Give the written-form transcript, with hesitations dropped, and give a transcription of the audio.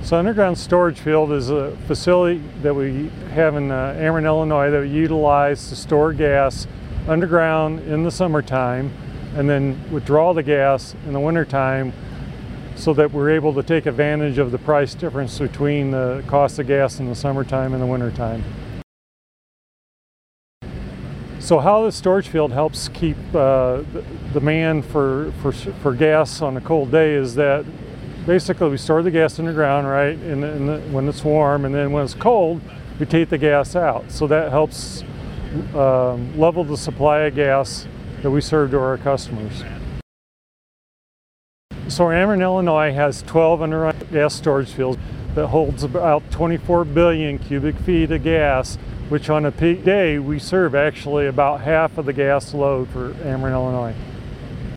So underground storage field is a facility that we have in Ameren, Illinois that we utilize to store gas underground in the summertime and then withdraw the gas in the wintertime so that we're able to take advantage of the price difference between the cost of gas in the summertime and the wintertime. So how the storage field helps keep demand for gas on a cold day is that basically we store the gas underground, right, when it's warm, and then when it's cold, we take the gas out. So that helps level the supply of gas that we serve to our customers. So Ameren, Illinois has 12 underground gas storage fields that holds about 24 billion cubic feet of gas, which on a peak day we serve actually about half of the gas load for Ameren, Illinois.